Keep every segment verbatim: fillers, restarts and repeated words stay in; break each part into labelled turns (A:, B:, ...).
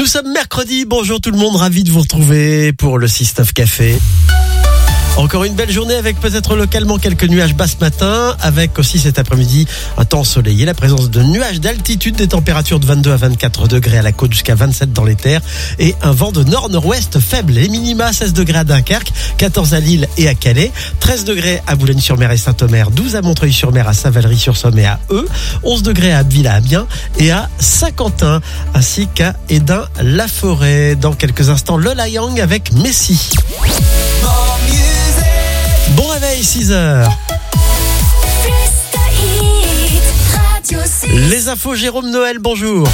A: Nous sommes mercredi, bonjour tout le monde, ravi de vous retrouver pour le six neuf Café. Encore une belle journée avec peut-être localement quelques nuages bas ce matin, avec aussi cet après-midi un temps ensoleillé, la présence de nuages d'altitude, des températures de vingt-deux à vingt-quatre degrés à la côte jusqu'à vingt-sept dans les terres et un vent de nord-nord-ouest faible. Les minima seize degrés à Dunkerque, quatorze à Lille et à Calais, treize degrés à Boulogne-sur-Mer et Saint-Omer, douze à Montreuil-sur-Mer, à Saint-Valery-sur-Somme et à Eu, onze degrés à Abbeville, à Amiens et à Saint-Quentin, ainsi qu'à Hédin-la-Forêt. Dans quelques instants, Lola Young avec Messi. Bon réveil, six heures. Les infos, Jérôme Noël, bonjour.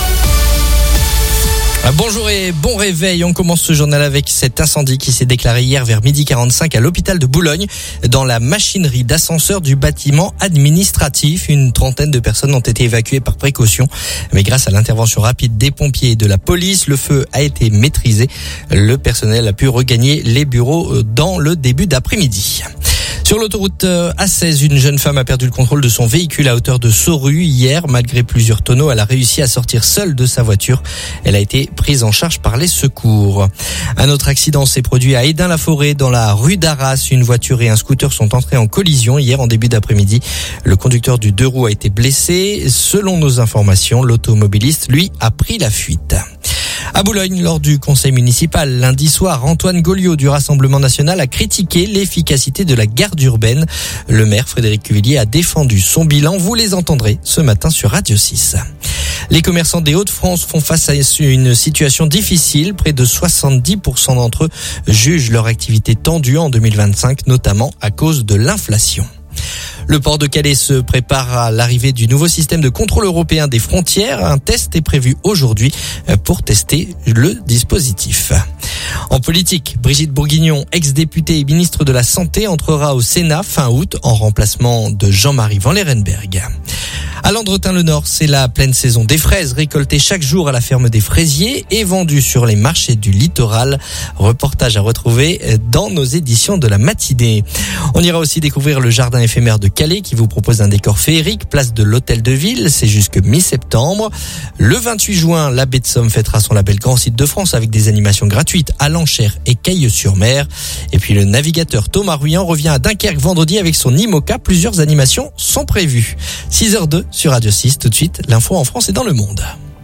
B: Bonjour et bon réveil. On commence ce journal avec cet incendie qui s'est déclaré hier vers midi quarante-cinq à l'hôpital de Boulogne, dans la machinerie d'ascenseur du bâtiment administratif. Une trentaine de personnes ont été évacuées par précaution, mais grâce à l'intervention rapide des pompiers et de la police, le feu a été maîtrisé. Le personnel a pu regagner les bureaux dans le début d'après-midi. Sur l'autoroute A seize, une jeune femme a perdu le contrôle de son véhicule à hauteur de Sorue. Hier, malgré plusieurs tonneaux, elle a réussi à sortir seule de sa voiture. Elle a été prise en charge par les secours. Un autre accident s'est produit à Hédin-la-Forêt, dans la rue d'Arras. Une voiture et un scooter sont entrés en collision hier en début d'après-midi. Le conducteur du deux roues a été blessé. Selon nos informations, l'automobiliste, lui, a pris la fuite. À Boulogne, lors du conseil municipal, lundi soir, Antoine Gauliot du Rassemblement national a critiqué l'efficacité de la garde urbaine. Le maire Frédéric Cuvillier a défendu son bilan. Vous les entendrez ce matin sur Radio six. Les commerçants des Hauts-de-France font face à une situation difficile. Près de soixante-dix pour cent d'entre eux jugent leur activité tendue en deux mille vingt-cinq, notamment à cause de l'inflation. Le port de Calais se prépare à l'arrivée du nouveau système de contrôle européen des frontières. Un test est prévu aujourd'hui pour tester le dispositif. En politique, Brigitte Bourguignon, ex-députée et ministre de la Santé, entrera au Sénat fin août en remplacement de Jean-Marie Van Lerenberg. À Landretin-le-Nord, c'est la pleine saison des fraises récoltées chaque jour à la ferme des fraisiers et vendues sur les marchés du littoral. Reportage à retrouver dans nos éditions de la matinée. On ira aussi découvrir le jardin éphémère de Calais qui vous propose un décor féerique, place de l'Hôtel de Ville, c'est jusque mi-septembre. Le vingt-huit juin, la baie de Somme fêtera son label Grand Site de France avec des animations gratuites à Lanchères et Cailleux-sur-Mer. Et puis le navigateur Thomas Ruyant revient à Dunkerque vendredi avec son IMOCA. Plusieurs animations sont prévues. six heures deux sur Radio six, tout de suite, l'info en France et dans le monde.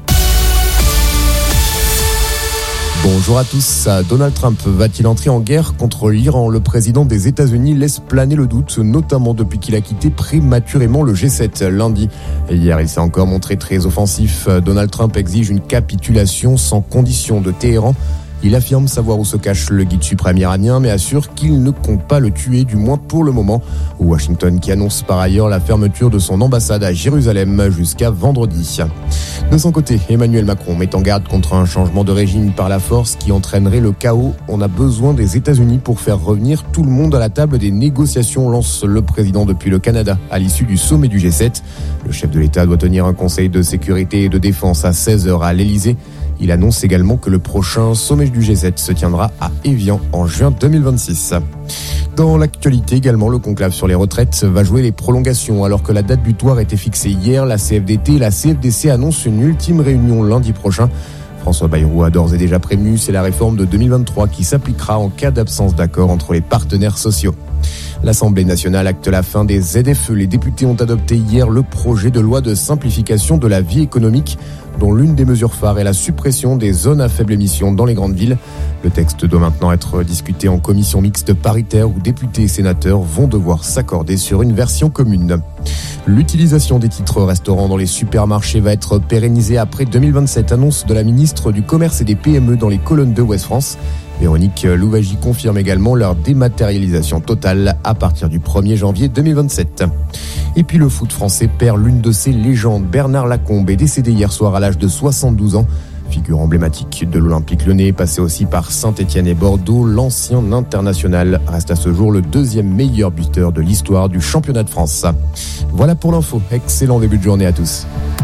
C: Bonjour à tous. Donald Trump va-t-il entrer en guerre contre l'Iran ? Le président des États-Unis laisse planer le doute, notamment depuis qu'il a quitté prématurément le G sept lundi. Hier, il s'est encore montré très offensif. Donald Trump exige une capitulation sans condition de Téhéran. Il affirme savoir où se cache le guide suprême iranien, mais assure qu'il ne compte pas le tuer, du moins pour le moment. Washington qui annonce par ailleurs la fermeture de son ambassade à Jérusalem jusqu'à vendredi. De son côté, Emmanuel Macron met en garde contre un changement de régime par la force qui entraînerait le chaos. On a besoin des États-Unis pour faire revenir tout le monde à la table des négociations, lance le président depuis le Canada à l'issue du sommet du G sept. Le chef de l'État doit tenir un conseil de sécurité et de défense à seize heures à l'Élysée. Il annonce également que le prochain sommet du G sept se tiendra à Évian en juin deux mille vingt-six. Dans l'actualité également, le conclave sur les retraites va jouer les prolongations. Alors que la date butoir était fixée hier, la C F D T et la C F D C annoncent une ultime réunion lundi prochain. François Bayrou a d'ores et déjà prévenu, c'est la réforme de deux mille vingt-trois qui s'appliquera en cas d'absence d'accord entre les partenaires sociaux. L'Assemblée nationale acte la fin des Z F E. Les députés ont adopté hier le projet de loi de simplification de la vie économique, dont l'une des mesures phares est la suppression des zones à faible émission dans les grandes villes. Le texte doit maintenant être discuté en commission mixte paritaire où députés et sénateurs vont devoir s'accorder sur une version commune. L'utilisation des titres restaurants dans les supermarchés va être pérennisée après deux mille vingt-sept, annonce de la ministre du Commerce et des P M E dans les colonnes de Ouest France. Véronique Louwagie confirme également leur dématérialisation totale à partir du premier janvier deux mille vingt-sept. Et puis le foot français perd l'une de ses légendes. Bernard Lacombe est décédé hier soir à l'âge de soixante-douze ans. Figure emblématique de l'Olympique Lyonnais, passé aussi par Saint-Étienne et Bordeaux, l'ancien international reste à ce jour le deuxième meilleur buteur de l'histoire du championnat de France. Voilà pour l'info. Excellent début de journée à tous.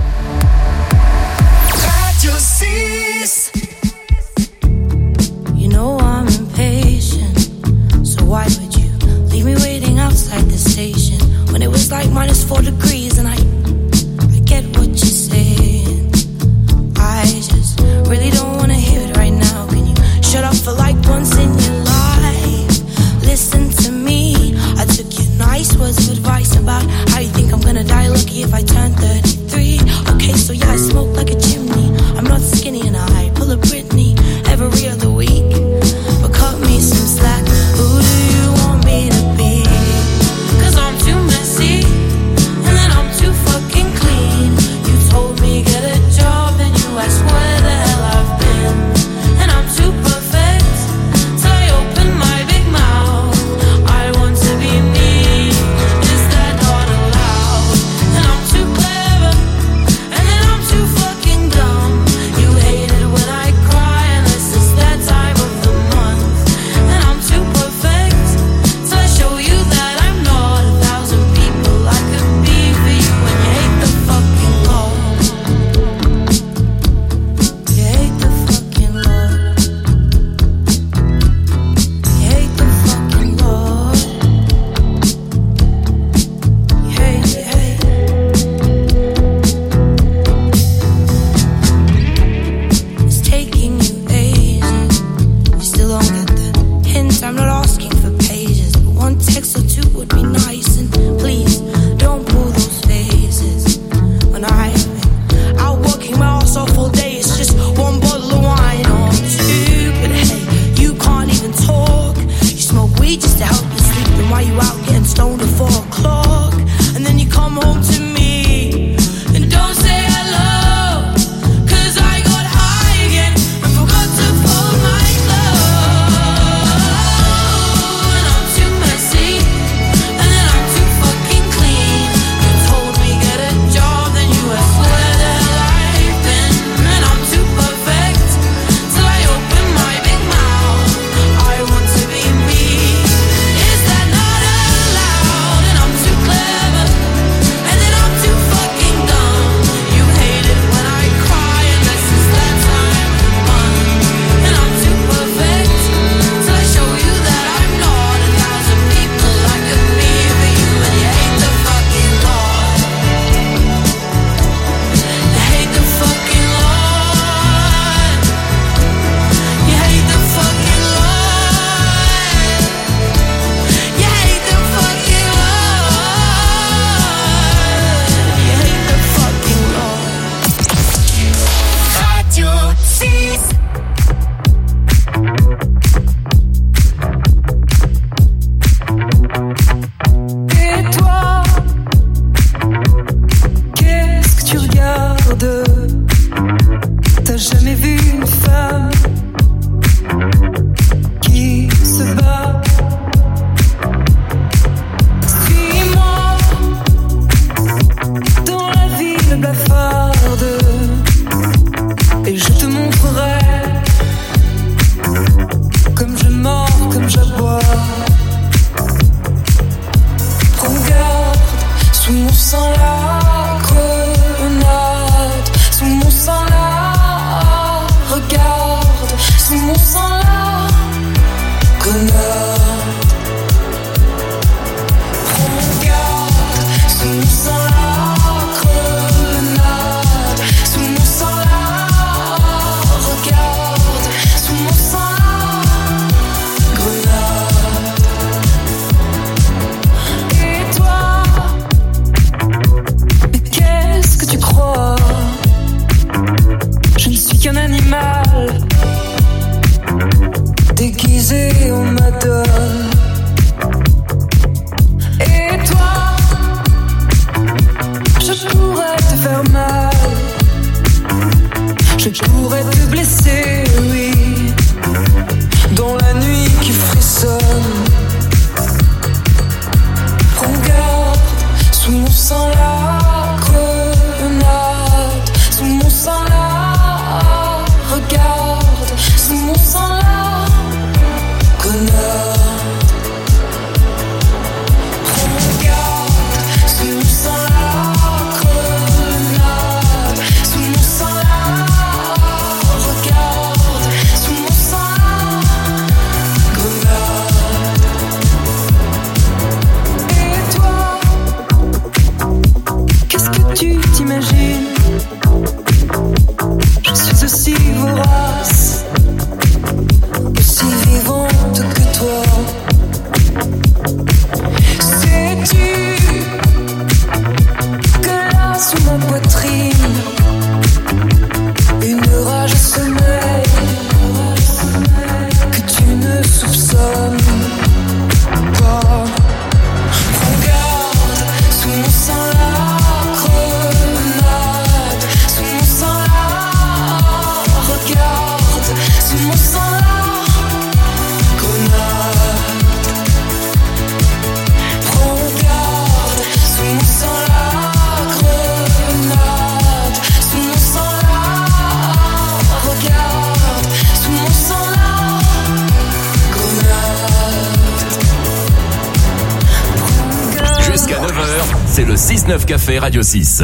D: Radio six. You know I'm impatient, so why would you leave me waiting outside the station when it was like minus four degrees and I, I get what you're saying. I just really don't want femme qui se bat. Suis-moi dans la ville blafarde et je te montrerai comme je mords, comme j'aboie. Prends garde, sous mon sang la grenade, sous mon sang la regarde, sous mon sang la grenade. Prends garde, sous mon sang la grenade, sous mon sang la regarde, sous mon sang la grenade. Et toi, mais qu'est-ce que tu crois? Je ne suis qu'un animal déguisé en madone. Et toi, je pourrais te faire mal, je pourrais te blesser, oui, dans la nuit qui frissonne. Prends garde, sous mon sang la grenade, sous mon sang la regarde, sous mon sang la grenade. Prends garde, sous mon sang la grenade, sous mon sang la regarde, sous mon sang la grenade. Et toi, qu'est-ce que tu t'imagines? Je suis aussi vorace, aussi vivante que toi. Sais-tu que là sous ma poitrine, une rage sommeille que tu ne soupçonnes pas. Prends garde, sous mon sang la grenade, sous mon sang la regarde, sous mon sang la grenade. Prends garde, sous mon sang la grenade, sous mon sang la regarde, sous mon sang la grenade.
E: Jusqu'à neuf heures, c'est le six neuf Café Radio six.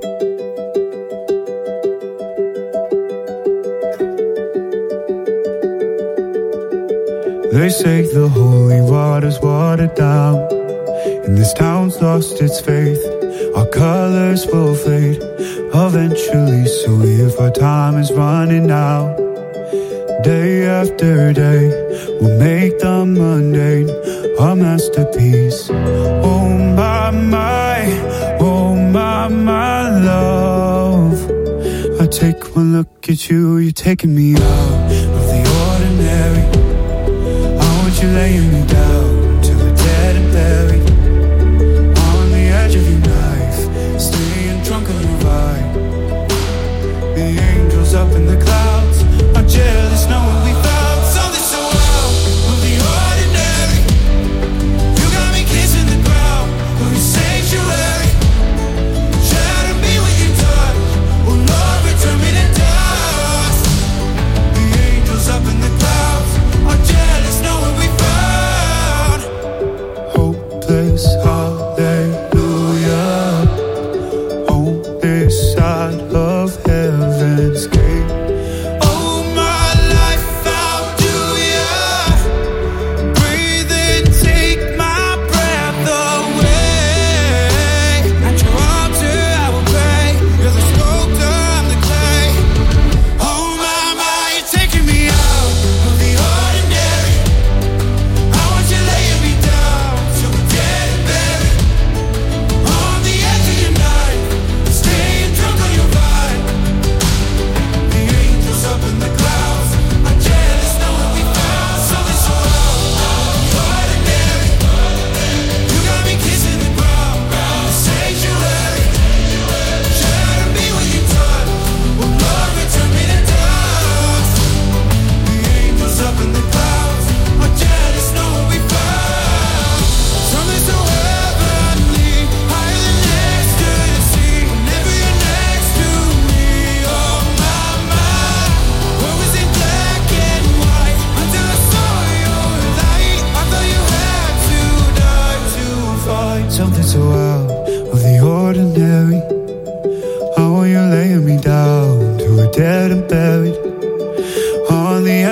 F: They say the holy water's watered down, and this town's lost its faith. Our colors will fade eventually, so if our time is running out, day after day, we'll make the mundane our masterpiece. Oh my, my, oh my, my love, I take one look at you, you're taking me out of the ordinary. You're laying me down till we're dead and buried on the edge of your knife, staying drunk on your vibe. The angels up in the clouds are jealous knowing we found something so out of the ordinary. You got me kissing the ground of your sanctuary. Shatter me with your touch, oh Lord, return me to dust. The angels up in the clouds are jealous knowing we found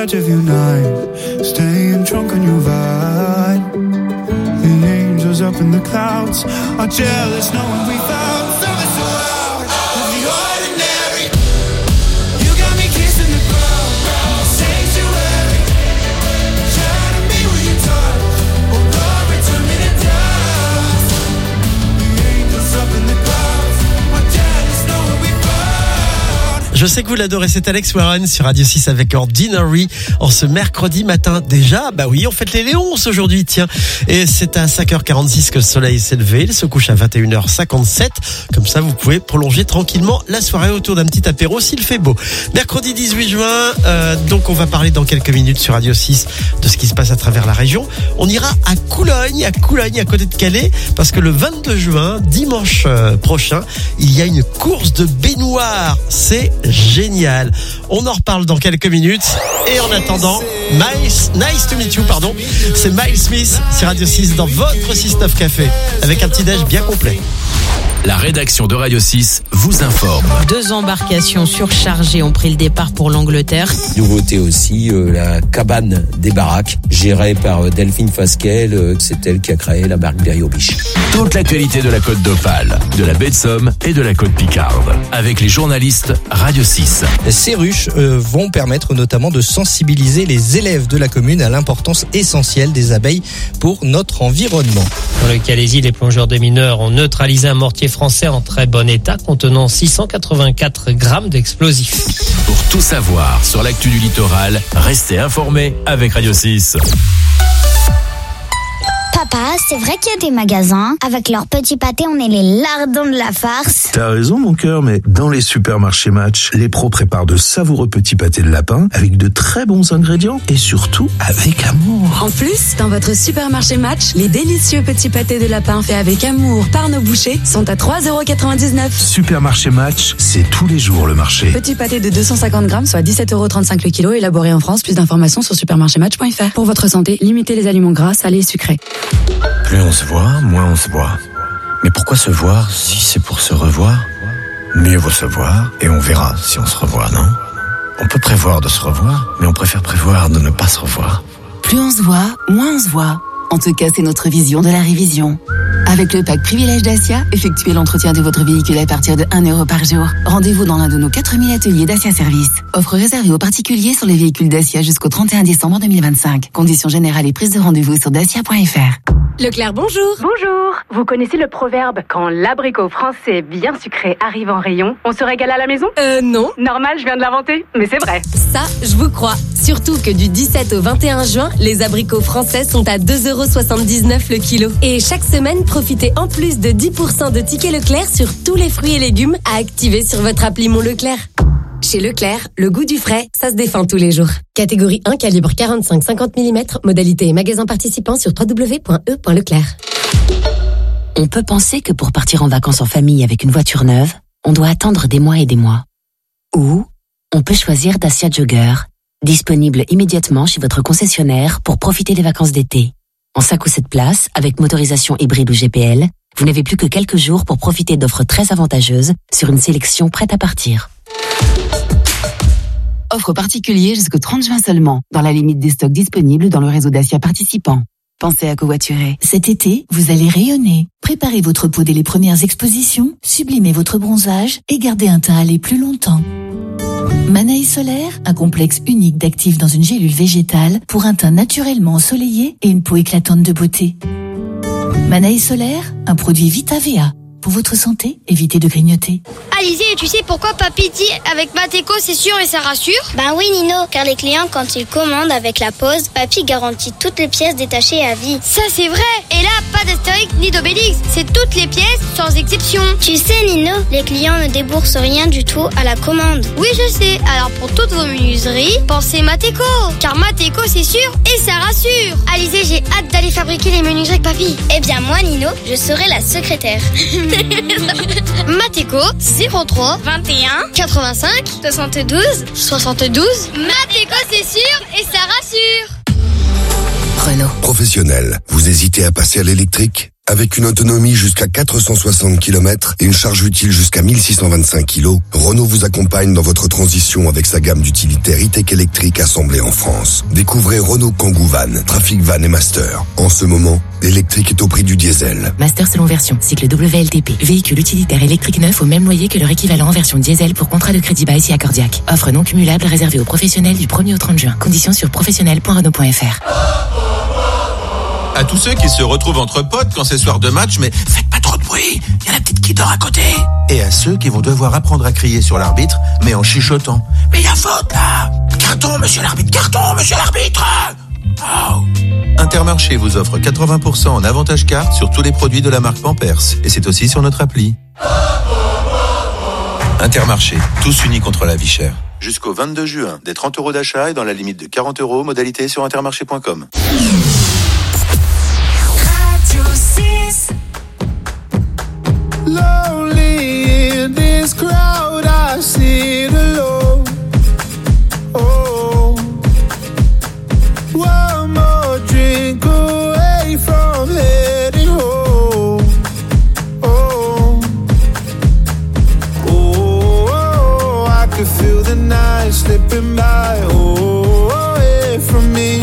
F: edge of your knife, staying drunk on your vibe. The angels up in the clouds are jealous knowing we found something so out of the ordinary. You got me kissing the ground, sanctuary. Shadow me when you touch, oh Lord, return me to dust. The angels up in the clouds are jealous knowing we found.
A: Je sais que vous l'adorez, c'est Alex Warren sur Radio six avec Ordinary en ce mercredi matin déjà. Bah oui, on fête les Léonces aujourd'hui, tiens. Et c'est à cinq heures quarante-six que le soleil s'est levé. Il se couche à vingt et une heures cinquante-sept. Comme ça, vous pouvez prolonger tranquillement la soirée autour d'un petit apéro s'il fait beau. Mercredi dix-huit juin, euh, donc on va parler dans quelques minutes sur Radio six de ce qui se passe à travers la région. On ira à Coulogne, à Coulogne, à côté de Calais, parce que le vingt-deux juin, dimanche euh, prochain, il y a une course de baignoire. C'est génial. On en reparle dans quelques minutes. Et en attendant, nice, nice to meet you, pardon. C'est Miles Smith sur Radio six dans votre six neuf Café avec un petit déj bien complet.
E: La rédaction de Radio six vous informe.
G: Deux embarcations surchargées ont pris le départ pour l'Angleterre.
H: Nouveauté aussi, euh, la cabane des baraques, gérée par euh, Delphine Fasquelle. Euh, c'est elle qui a créé la marque Berriot Biche.
E: Toute l'actualité de la Côte d'Opale, de la baie de Somme et de la Côte Picarde. Avec les journalistes Radio six.
B: Ces ruches euh, vont permettre notamment de sensibiliser les élèves de la commune à l'importance essentielle des abeilles pour notre environnement.
I: Dans le Calaisis, les plongeurs des mineurs ont neutralisé un mortier français en très bon état contenant six cent quatre-vingt-quatre grammes d'explosifs.
E: Pour tout savoir sur l'actu du littoral, restez informés avec Radio six.
J: Papa, c'est vrai qu'il y a des magasins. Avec leurs petits pâtés, on est les lardons de la farce.
K: T'as raison mon cœur, mais dans les supermarchés Match, les pros préparent de savoureux petits pâtés de lapin avec de très bons ingrédients et surtout avec amour.
L: En plus, dans votre supermarché Match, les délicieux petits pâtés de lapin faits avec amour par nos bouchers sont à trois euros quatre-vingt-dix-neuf.
K: Supermarché Match, c'est tous les jours le marché.
L: Petit pâté de deux cent cinquante grammes, soit dix-sept euros trente-cinq le kilo, élaboré en France. Plus d'informations sur supermarché match point f r. Pour votre santé, limitez les aliments gras, salés et sucrés.
M: Plus on se voit, moins on se voit. Mais pourquoi se voir si c'est pour se revoir? Mieux vaut se voir et on verra si on se revoit, non? On peut prévoir de se revoir, mais on préfère prévoir de ne pas se revoir.
N: Plus on se voit, moins on se voit. En tout cas, c'est notre vision de la révision. Avec le pack Privilège Dacia, effectuez l'entretien de votre véhicule à partir de un euro par jour. Rendez-vous dans l'un de nos quatre mille ateliers Dacia Service. Offre réservée aux particuliers sur les véhicules Dacia jusqu'au trente et un décembre deux mille vingt-cinq. Conditions générales et prise de rendez-vous sur dacia point f r.
O: Leclerc, bonjour. Bonjour. Vous connaissez le proverbe « Quand l'abricot français bien sucré arrive en rayon, on se régale à la maison »
P: Euh, non.
O: Normal, je viens de l'inventer, mais c'est vrai.
P: Ça, je vous crois. Surtout que du dix-sept au vingt et un juin, les abricots français sont à deux euros soixante-dix-neuf le kilo. Et chaque semaine, profitez en plus de dix pour cent de tickets Leclerc sur tous les fruits et légumes à activer sur votre appli Mon Leclerc. Chez Leclerc, le goût du frais, ça se défend tous les jours. Catégorie un, calibre quarante-cinq à cinquante millimètres, modalité et magasin participant sur w w w point e point leclerc.
N: On peut penser que pour partir en vacances en famille avec une voiture neuve, on doit attendre des mois et des mois. Ou on peut choisir Dacia Jogger, disponible immédiatement chez votre concessionnaire pour profiter des vacances d'été. En cinq ou sept places, avec motorisation hybride ou G P L, vous n'avez plus que quelques jours pour profiter d'offres très avantageuses sur une sélection prête à partir. Offre particulier jusqu'au trente juin seulement, dans la limite des stocks disponibles dans le réseau Dacia participant. Pensez à covoiturer. Cet été, vous allez rayonner. Préparez votre peau dès les premières expositions, sublimez votre bronzage et gardez un teint à aller plus longtemps. Manaï Solaire, un complexe unique d'actifs dans une gélule végétale pour un teint naturellement ensoleillé et une peau éclatante de beauté. Manaï Solaire, un produit Vita V A. Pour votre santé, évitez de grignoter.
Q: Alizé, tu sais pourquoi papy dit avec Mateko c'est sûr et ça rassure?
J: Ben oui Nino, car les clients quand ils commandent avec la pause, papy garantit toutes les pièces détachées à vie.
Q: Ça c'est vrai. Et là, pas d'Astérix ni d'Obélix, c'est toutes les pièces sans exception.
J: Tu sais Nino, les clients ne déboursent rien du tout à la commande.
Q: Oui je sais, alors pour toutes vos menuiseries, pensez Mateko. Car Mateko c'est sûr et ça rassure. Alizé, j'ai hâte d'aller fabriquer les menuiseries avec papy.
J: Eh bien moi Nino, je serai la secrétaire.
Q: Mateko zéro trois vingt et un quatre-vingt-cinq soixante-douze soixante-douze. Mateko c'est sûr et ça rassure.
R: Renault. Professionnel, vous hésitez à passer à l'électrique ? Avec une autonomie jusqu'à quatre cent soixante kilomètres et une charge utile jusqu'à mille six cent vingt-cinq kilos, Renault vous accompagne dans votre transition avec sa gamme d'utilitaires e-tech électriques assemblés en France. Découvrez Renault Kangoo Van, Trafic Van et Master. En ce moment, l'électrique est au prix du diesel.
N: Master selon version, cycle W L T P. Véhicule utilitaire électrique neuf au même loyer que leur équivalent en version diesel pour contrat de crédit bail si accordiaque. Offre non cumulable réservée aux professionnels du premier au trente juin. Conditions sur professionnel point renault point f r.
S: À tous ceux qui se retrouvent entre potes quand c'est soir de match, mais faites pas trop de bruit, il y a la petite qui dort à côté. Et à ceux qui vont devoir apprendre à crier sur l'arbitre, mais en chuchotant. Mais il y a faute là. Carton, monsieur l'arbitre, carton, monsieur l'arbitre. Oh. Intermarché vous offre quatre-vingts pour cent en avantage carte sur tous les produits de la marque Pampers. Et c'est aussi sur notre appli. Intermarché, tous unis contre la vie chère. Jusqu'au vingt-deux juin, des trente euros d'achat et dans la limite de quarante euros, modalité sur intermarché point com.
T: Lonely in this crowd, I sit alone. Oh, one more drink away from heading home. Oh, oh, oh, I could feel the night slipping by. Oh, away from me.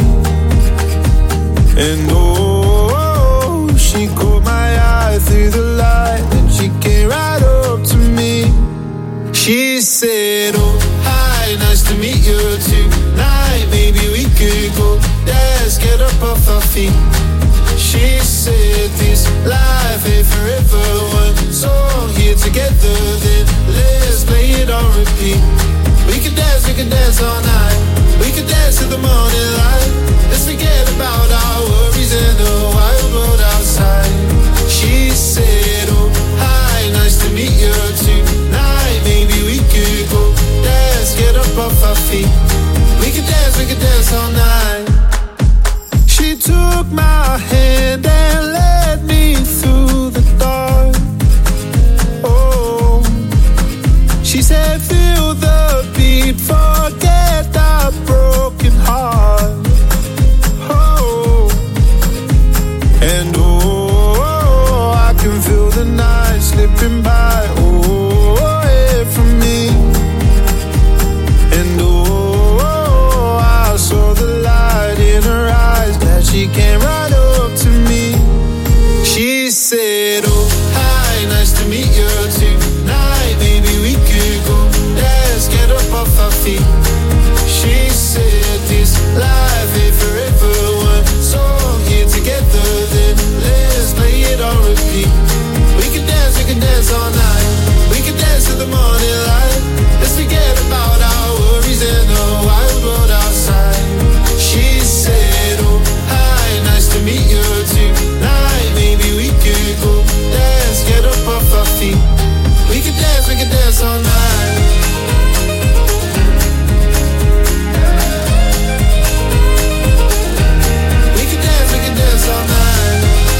T: And oh, she caught my eye through the light, and she came right up to me. She said, oh, hi, nice to meet you tonight. Maybe we could go dance, get up off our feet. She said, this life ain't forever. One song here together, then let's play it on repeat. We could dance, we could dance all night. We could dance till the morning light. Let's forget about our worries in the wild world outside. She said, oh, hi, nice to meet you tonight. Maybe we could go dance, get up off our feet. We could dance, we could dance all night. She took my hand and led me through the dark. Oh, she said, feel the beat, forget our broken heart. Oh, and oh, I can feel the night slipping by. Oh, away from me. And oh, I saw the light in her eyes, glad she came right up to me. She said, oh, hi, nice to meet you tonight. Maybe we could go dance, get up off our feet. She said, this life ain't forever. One song here together, then let's play it on repeat. We can dance, we can dance all night. We can dance till the morning light. Let's forget about our worries in the wild world outside. She said, oh, hi, nice to meet you tonight. Maybe we could go dance, get up off our feet. We can dance, we can dance all night. We can dance, we can dance all night.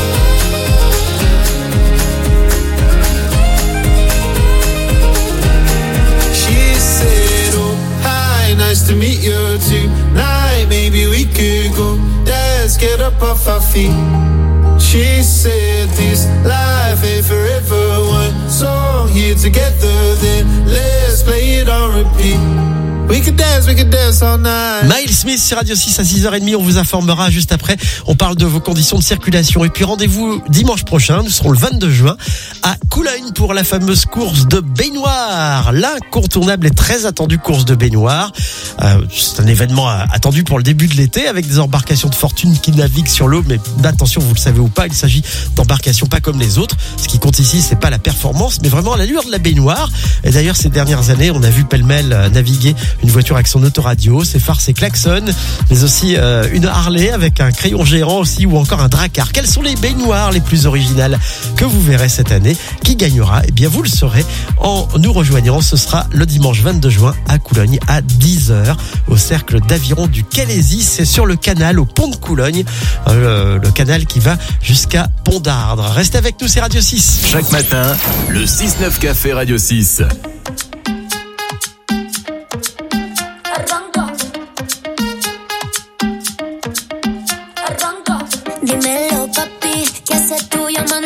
T: She said, oh, hi, nice to meet you tonight. Maybe we could go dance, get up off our feet. She said, this life ain't forever. One song here together, then let's play it on repeat. We could dance, we could dance all night.
A: Miles Smith sur Radio six à six heures trente, on vous informera juste après. On parle de vos conditions de circulation. Et puis rendez-vous dimanche prochain, nous serons le vingt-deux juin à Coulogne pour la fameuse course de baignoire. L'incontournable et très attendue course de baignoire. Euh, c'est un événement attendu pour le début de l'été avec des embarcations de fortune qui naviguent sur l'eau. Mais attention, vous le savez ou pas, il s'agit d'embarcations pas comme les autres. Ce qui compte ici, c'est pas la performance, mais vraiment l'allure de la baignoire. Et d'ailleurs, ces dernières années, on a vu pêle-mêle naviguer une voiture avec son autoradio, ses phares, ses klaxons, mais aussi euh, une Harley avec un crayon géant aussi, ou encore un Drakkar. Quelles sont les baignoires les plus originales que vous verrez cette année? Qui gagnera? Eh bien, vous le saurez en nous rejoignant. Ce sera le dimanche vingt-deux juin à Coulogne à dix heures au cercle d'aviron du Calaisis. C'est sur le canal au pont de Coulogne, euh, le canal qui va jusqu'à Pont d'Ardre. Restez avec nous, c'est Radio six.
E: Chaque matin, le six neuf Café Radio six.
U: Dímelo, papi, ¿qué haces tú llamando?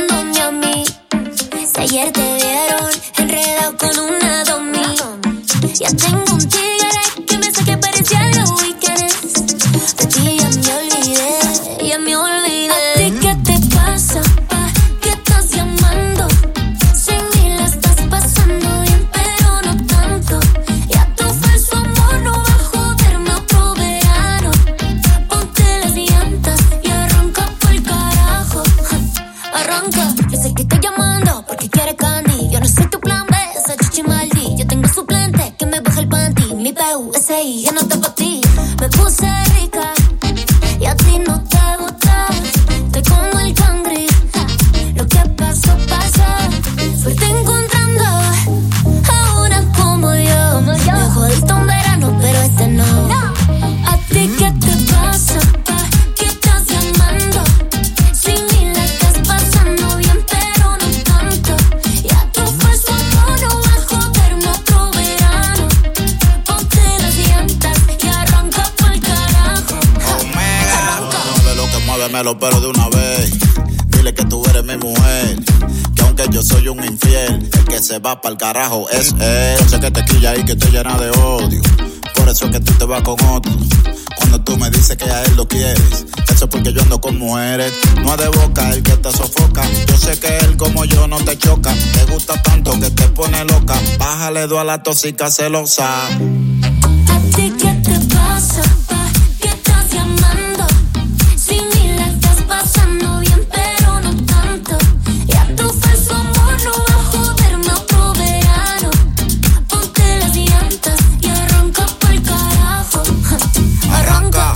D: Ya tengo un tigre que me saque parecía los weekends. De ti ya me olvidé, ya me olvidé. ¿A ti qué te pasa, pa? ¿Qué estás llamando? Sin mí la estás pasando bien, pero no tanto. Ya tu falso amor no va a joderme otro verano. Ponte las llantas y arranca pa'l carajo. Arranca, yo sé que estoy llamando porque quiere candy. Yo no soy tu plan B, esa chichi maldi. Yo tengo suplente que me baja el panty. Mi P U S I, ya no está pa' ti. Me puse rica y a ti no te gusta. Estoy como el cangri, lo que pasó, pasó. Suerte encontrando a una como yo. Me jodiste un verano, pero este no. ¿A ti qué te pasa, pa? ¿Qué estás llamando? Sin mí la estás pasando bien, pero no tanto. Ya tu falso amor no va a joderme otro verano. Ponte las llantas y arranca pa'l carajo.
U: Mueve lo que muévemelo, pero de una vez. Dile que tú eres mi mujer, que aunque yo soy un infiel, el que se va pa'l carajo es él. Yo sé que te quilla y que te llena de odio, por eso es que tú te vas con otro. Cuando tú me dices que a él lo quieres, eso es porque yo ando con mujeres. No es de boca el que te sofoca. Yo sé que él como yo no te choca. Te gusta tanto que te pone loca. Bájale dos a la tóxica celosa.
D: ¿A ti qué te pasa, pa? ¿Qué estás llamando? Sin mí la estás pasando bien, pero no tanto. Ya tu falso amor no va a joderme otro verano. Ponte las llantas y arranca pa'l carajo.
U: Arranca.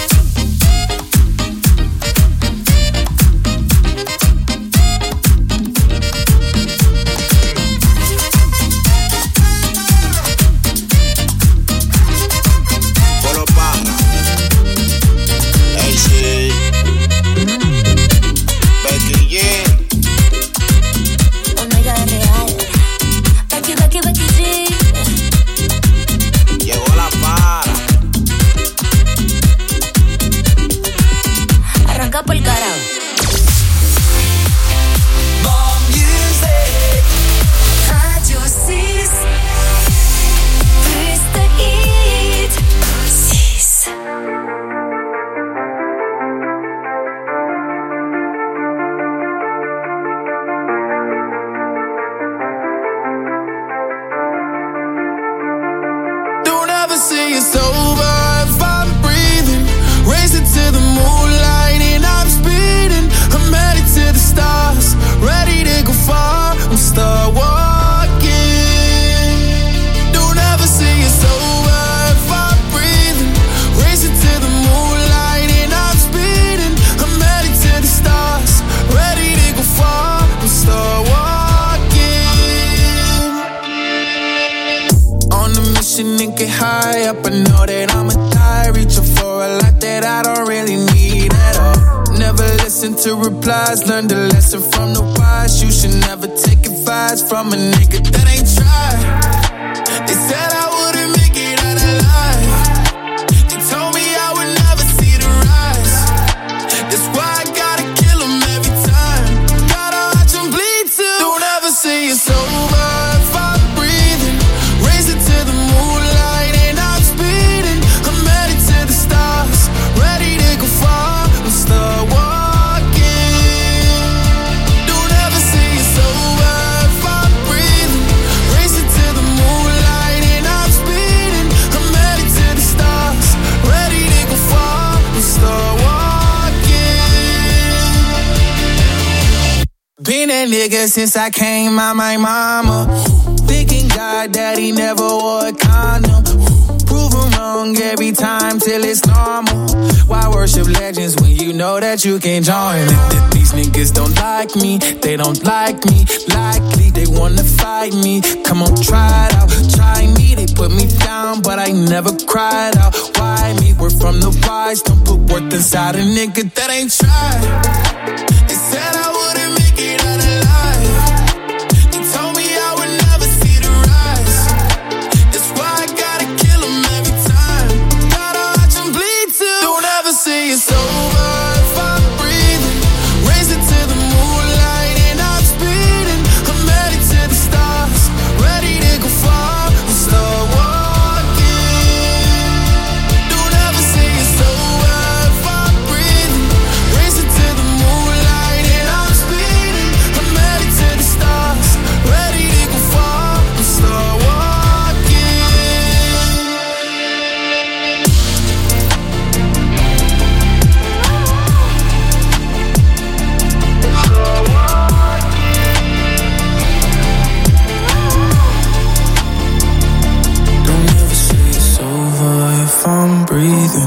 U: Polo Parra. A C. Becky G.
D: Omega real. Becky, Becky, Becky G.
U: Llegó la para.
D: Arranca pa'l carajo. Radio six. Plus de hit. six.
T: Don't ever say it's over if I'm breathing. Racing to the moonlight and I'm speeding. I'm headed to the stars, ready to go far. I'm start walking. Don't ever say it's over if I'm breathing. Racing to the moonlight and I'm speeding. I'm headed to the stars, ready to go far. I'm start walking. On a mission and get high up. I know that I'ma die, reaching for a lot that I don't really need at all. Never listen to replies, learn the lesson from the wise. You should never take advice from a nigga that ain't tried. They said I wouldn't make it out alive. They told me I would never see the rise. That's why I gotta kill 'em every time. Gotta watch 'em bleed too. Don't ever say it's over if I'm breathing. Racing to the moonlight and I'm speeding. I'm headed to the stars, ready to go far. I'm start walking. Don't ever say it's over if I'm breathing. Racing to the moonlight and I'm speeding. I'm headed to the stars, ready to go far. I'm start walking. Been a nigga since I came out my mama. Thinking God that he never wore a condom. Prove him wrong every time till it's normal. Why worship legends when you know that you can't join it? These niggas don't like me, they don't like me. Likely they wanna fight me. Come on, try it out, try me. They put me down, but I never cried out. Why me? We're from the wise, don't put worth inside a nigga that ain't tried. They said I wouldn't make it out alive. They told me I would never see the rise. That's why I gotta kill 'em every time. Gotta watch 'em bleed too. Don't ever say it's over if I'm breathing. Racing to the moonlight and I'm speeding. I'm headed to the stars, ready to go far. I'm start walking.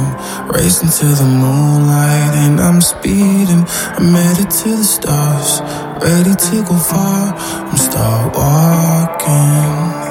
T: I'm racing to the moonlight and I'm speeding. I'm headed to the stars, ready to go far. I'm start walking.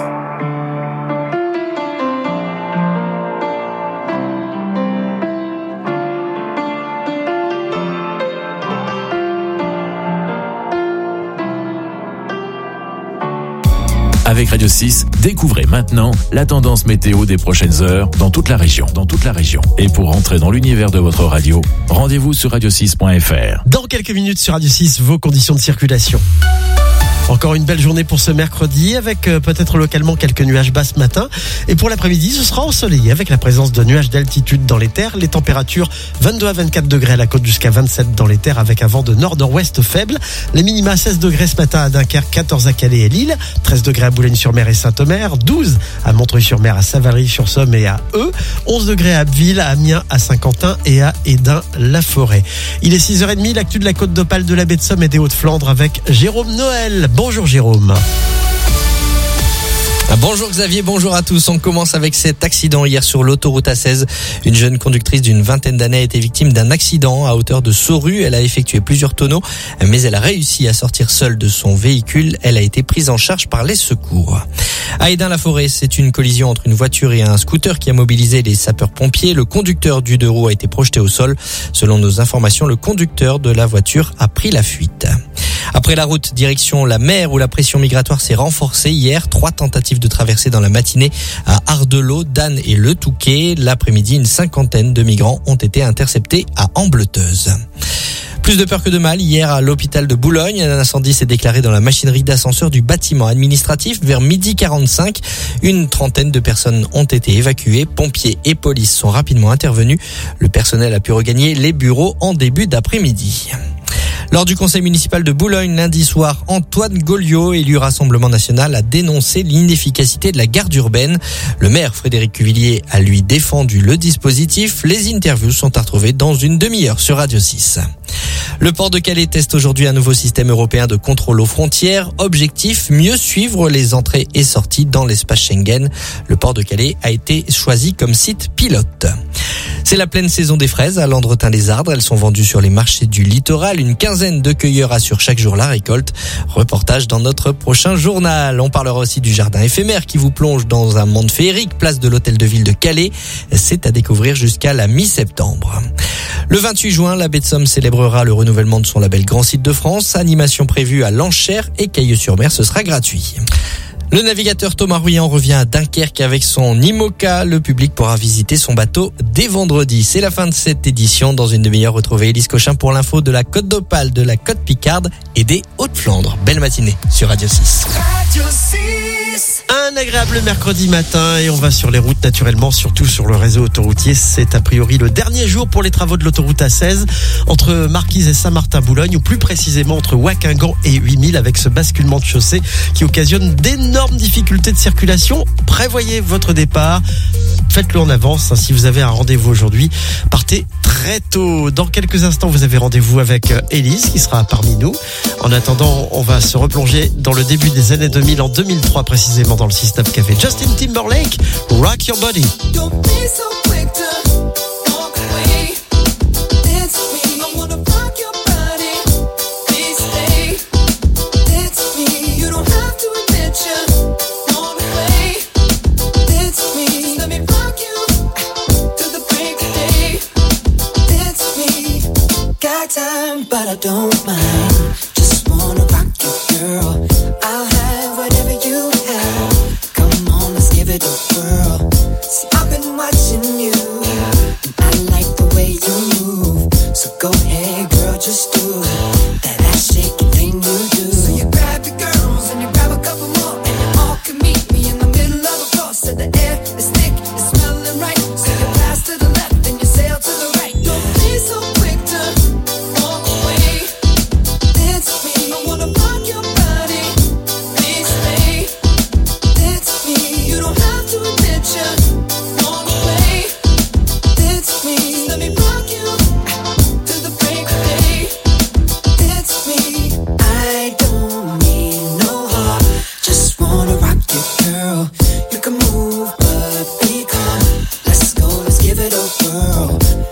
E: Avec Radio six, découvrez maintenant la tendance météo des prochaines heures dans toute la région. Dans toute la région. Et pour rentrer dans l'univers de votre radio, rendez-vous sur radio six point f r.
A: Dans quelques minutes sur Radio six, vos conditions de circulation. Encore une belle journée pour ce mercredi avec euh, peut-être localement quelques nuages bas ce matin. Et pour l'après-midi, ce sera ensoleillé avec la présence de nuages d'altitude dans les terres. Les températures vingt-deux à vingt-quatre degrés à la côte jusqu'à vingt-sept dans les terres avec un vent de nord-nord-ouest faible. Les minima seize degrés ce matin à Dunkerque, quatorze à Calais et Lille, treize degrés à Boulogne-sur-Mer et Saint-Omer, douze à Montreuil-sur-Mer, à Savary-sur-Somme et à Eu, onze degrés à Abbeville, à Amiens, à Saint-Quentin et à Édin-la-Forêt. Il est six heures trente, l'actu de la côte d'Opale, de la baie de Somme et des Hauts-de-Flandre avec Jérôme Noël. Bonjour Jérôme.
B: Bonjour Xavier, bonjour à tous. On commence avec cet accident hier sur l'autoroute A seize. Une jeune conductrice d'une vingtaine d'années a été victime d'un accident à hauteur de Sorue. Elle a effectué plusieurs tonneaux, mais elle a réussi à sortir seule de son véhicule. Elle a été prise en charge par les secours. À Édin-la-Forêt, c'est une collision entre une voiture et un scooter qui a mobilisé les sapeurs-pompiers. Le conducteur du deux roues a été projeté au sol. Selon nos informations, le conducteur de la voiture a pris la fuite. Après la route, direction la mer où la pression migratoire s'est renforcée hier. Trois tentatives de traversée dans la matinée à Ardelot, Dan et Le Touquet. L'après-midi, une cinquantaine de migrants ont été interceptés à Ambleteuse. Plus de peur que de mal, hier à l'hôpital de Boulogne, un incendie s'est déclaré dans la machinerie d'ascenseur du bâtiment administratif vers midi quarante-cinq. Une trentaine de personnes ont été évacuées. Pompiers et police sont rapidement intervenus. Le personnel a pu regagner les bureaux en début d'après-midi. Lors du conseil municipal de Boulogne, lundi soir, Antoine Goliot, élu Rassemblement National, a dénoncé l'inefficacité de la garde urbaine. Le maire Frédéric Cuvillier a lui défendu le dispositif. Les interviews sont à retrouver dans une demi-heure sur Radio six. Le port de Calais teste aujourd'hui un nouveau système européen de contrôle aux frontières. Objectif, mieux suivre les entrées et sorties dans l'espace Schengen. Le port de Calais a été choisi comme site pilote. C'est la pleine saison des fraises à Landretin-les-Ardres. Elles sont vendues sur les marchés du littoral. Une quinzaine de cueilleurs assurent chaque jour la récolte. Reportage dans notre prochain journal. On parlera aussi du jardin éphémère qui vous plonge dans un monde féerique, place de l'hôtel de ville de Calais. C'est à découvrir jusqu'à la mi-septembre. Le vingt-huit juin, la baie de Somme célébrera le renouvellement de son label Grand Site de France. Animation prévue à Lanchères et Cailleux-sur-Mer, ce sera gratuit. Le navigateur Thomas Ruyant revient à Dunkerque avec son IMOCA. Le public pourra visiter son bateau dès vendredi. C'est la fin de cette édition. Dans une demi-heure, retrouvez Élise Cochin pour l'info de la Côte d'Opale, de la Côte Picarde et des Hauts-de-Flandre. Belle matinée sur Radio six.
A: Radio six. Un agréable mercredi matin et on va sur les routes naturellement, surtout sur le réseau autoroutier. C'est a priori le dernier jour pour les travaux de l'autoroute A seize entre Marquise et Saint-Martin-Boulogne, ou plus précisément entre Wacingan et huit mille, avec ce basculement de chaussée qui occasionne d'énormes difficultés de circulation. Prévoyez votre départ, faites-le en avance. Si vous avez un rendez-vous aujourd'hui, partez très tôt. Dans quelques instants, vous avez rendez-vous avec Élise qui sera parmi nous. En attendant, on va se replonger dans le début des années deux mille, en deux mille trois précisément, dans le système Café. Justin Timberlake, Rock Your Body.
T: Don't be so quick to walk away. Dance with me. I wanna rock your body. Please stay. Dance with me. You don't have to admit you on the way. Dance with me. Just let me rock you to the break of day. Dance with me. Got time, but I don't mind. Just wanna rock you, girl. I'll have whatever you have. Come on, let's give it a whirl. See, I've been watching you, and I like the way you move. So go ahead, girl, just do that ass shaking thing you do. So you grab your girls and you grab a couple more, and you all can meet me in the middle of the floor. So the air is thick, it's smelling right. So you pass to the left and you sail to the right. Don't be so quick to walk away. Dance